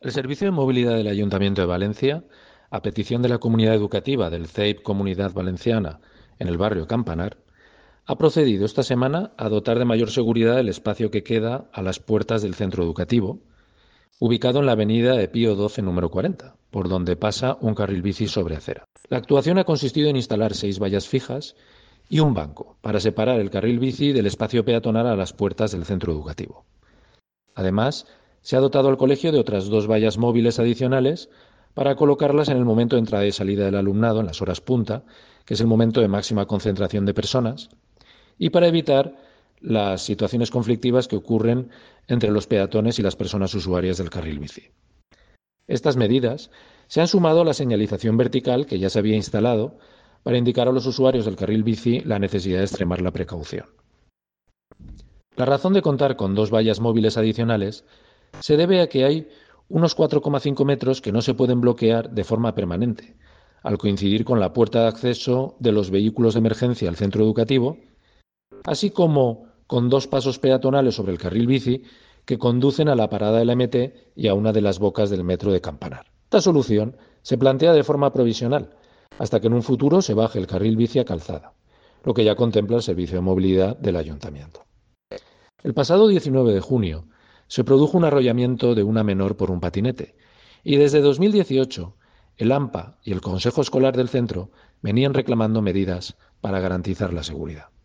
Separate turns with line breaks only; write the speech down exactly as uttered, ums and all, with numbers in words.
El Servicio de Movilidad del Ayuntamiento de Valencia, a petición de la comunidad educativa del C E I P Comunidad Valenciana en el barrio Campanar, ha procedido esta semana a dotar de mayor seguridad el espacio que queda a las puertas del centro educativo, ubicado en la avenida de Pío doce número cuarenta, por donde pasa un carril bici sobre acera. La actuación ha consistido en instalar seis vallas fijas y un banco para separar el carril bici del espacio peatonal a las puertas del centro educativo. Además, se ha dotado al colegio de otras dos vallas móviles adicionales para colocarlas en el momento de entrada y salida del alumnado, en las horas punta, que es el momento de máxima concentración de personas, y para evitar las situaciones conflictivas que ocurren entre los peatones y las personas usuarias del carril bici. Estas medidas se han sumado a la señalización vertical que ya se había instalado para indicar a los usuarios del carril bici la necesidad de extremar la precaución. La razón de contar con dos vallas móviles adicionales se debe a que hay unos cuatro coma cinco metros que no se pueden bloquear de forma permanente, al coincidir con la puerta de acceso de los vehículos de emergencia al centro educativo, así como con dos pasos peatonales sobre el carril bici que conducen a la parada de la M T y a una de las bocas del metro de Campanar. Esta solución se plantea de forma provisional, hasta que en un futuro se baje el carril bici a calzada, lo que ya contempla el servicio de movilidad del ayuntamiento. El pasado diecinueve de junio se produjo un arrollamiento de una menor por un patinete y desde dos mil dieciocho el AMPA y el Consejo Escolar del centro venían reclamando medidas para garantizar la seguridad.